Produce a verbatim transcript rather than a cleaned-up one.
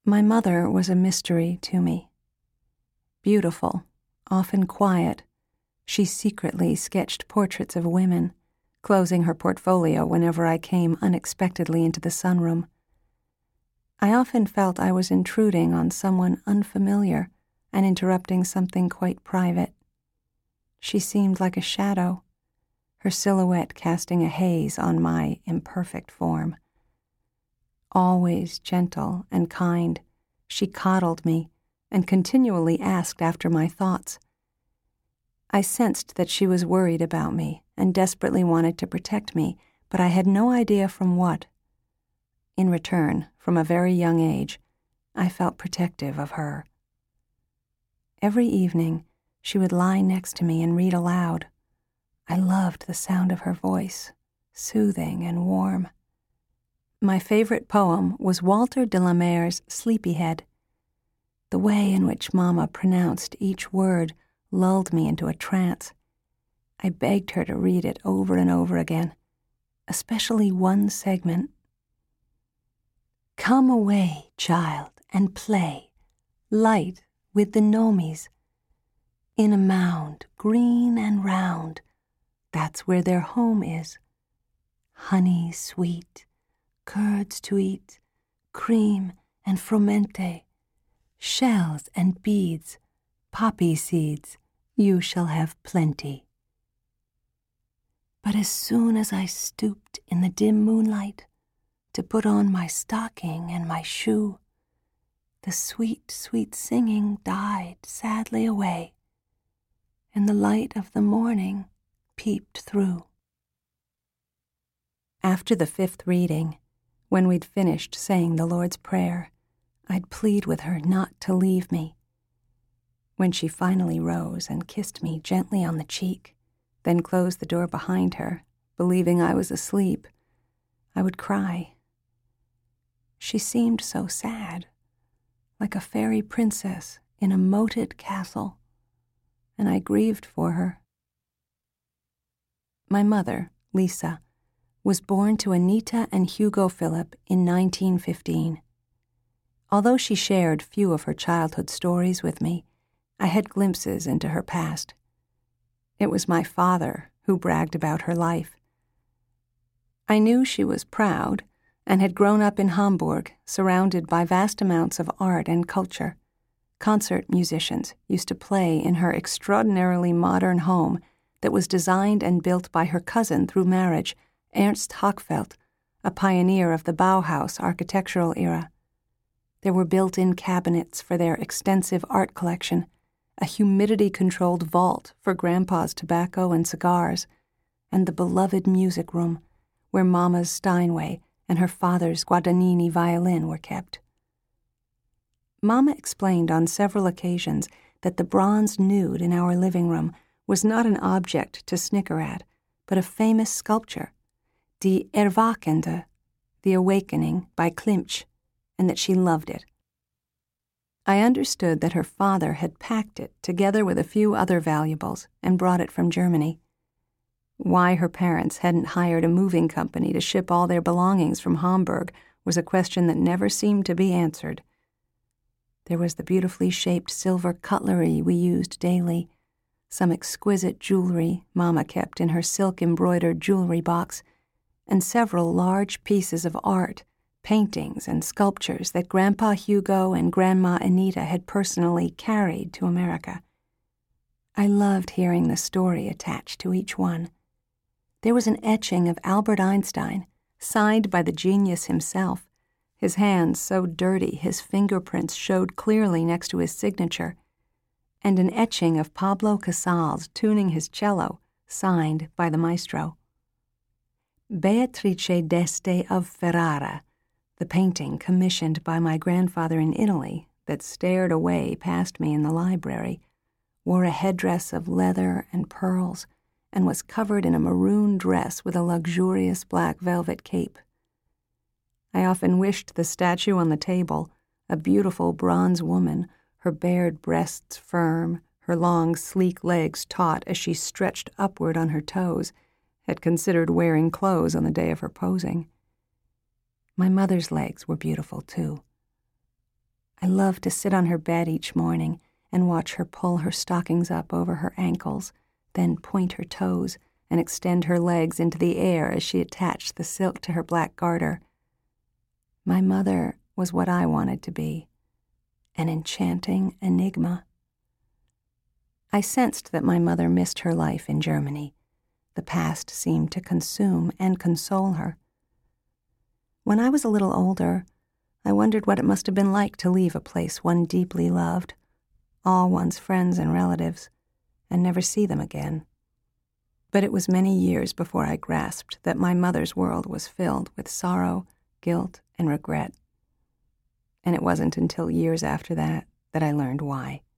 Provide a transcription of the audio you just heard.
My mother was a mystery to me. Beautiful, often quiet, she secretly sketched portraits of women, closing her portfolio whenever I came unexpectedly into the sunroom. I often felt I was intruding on someone unfamiliar and interrupting something quite private. She seemed like a shadow, her silhouette casting a haze on my imperfect form. Always gentle and kind, she coddled me and continually asked after my thoughts. I sensed that she was worried about me and desperately wanted to protect me, but I had no idea from what. In return, from a very young age, I felt protective of her. Every evening, she would lie next to me and read aloud. I loved the sound of her voice, soothing and warm. My favorite poem was Walter de la Mare's Sleepyhead. The way in which Mama pronounced each word lulled me into a trance. I begged her to read it over and over again, especially one segment. Come away, child, and play, light with the gnomies. In a mound, green and round, that's where their home is. Honey sweet, curds to eat, cream and fromente, shells and beads, poppy seeds, you shall have plenty. But as soon as I stooped in the dim moonlight to put on my stocking and my shoe, the sweet, sweet singing died sadly away, and the light of the morning peeped through. After the fifth reading, when we'd finished saying the Lord's Prayer, I'd plead with her not to leave me. When she finally rose and kissed me gently on the cheek, then closed the door behind her, believing I was asleep, I would cry. She seemed so sad, like a fairy princess in a moated castle, and I grieved for her. My mother, Lisa, was born to Anita and Hugo Philip in nineteen fifteen. Although she shared few of her childhood stories with me, I had glimpses into her past. It was my father who bragged about her life. I knew she was proud and had grown up in Hamburg, surrounded by vast amounts of art and culture. Concert musicians used to play in her extraordinarily modern home that was designed and built by her cousin through marriage, Ernst Hochfeld, a pioneer of the Bauhaus architectural era. There were built-in cabinets for their extensive art collection, a humidity-controlled vault for Grandpa's tobacco and cigars, and the beloved music room, where Mama's Steinway and her father's Guadagnini violin were kept. Mama explained on several occasions that the bronze nude in our living room was not an object to snicker at, but a famous sculpture, Die Erwachende, The Awakening by Klimt, and that she loved it. I understood that her father had packed it together with a few other valuables and brought it from Germany. Why her parents hadn't hired a moving company to ship all their belongings from Hamburg was a question that never seemed to be answered. There was the beautifully shaped silver cutlery we used daily, some exquisite jewelry Mama kept in her silk-embroidered jewelry box, and several large pieces of art, paintings and sculptures that Grandpa Hugo and Grandma Anita had personally carried to America. I loved hearing the story attached to each one. There was an etching of Albert Einstein, signed by the genius himself, his hands so dirty his fingerprints showed clearly next to his signature, and an etching of Pablo Casals tuning his cello, signed by the maestro. Beatrice d'Este of Ferrara, the painting commissioned by my grandfather in Italy that stared away past me in the library, wore a headdress of leather and pearls and was covered in a maroon dress with a luxurious black velvet cape. I often wished the statue on the table, a beautiful bronze woman, her bared breasts firm, her long, sleek legs taut as she stretched upward on her toes, had considered wearing clothes on the day of her posing. My mother's legs were beautiful, too. I loved to sit on her bed each morning and watch her pull her stockings up over her ankles, then point her toes and extend her legs into the air as she attached the silk to her black garter. My mother was what I wanted to be, an enchanting enigma. I sensed that my mother missed her life in Germany. The past seemed to consume and console her. When I was a little older, I wondered what it must have been like to leave a place one deeply loved, all one's friends and relatives, and never see them again. But it was many years before I grasped that my mother's world was filled with sorrow, guilt, and regret. And it wasn't until years after that that I learned why.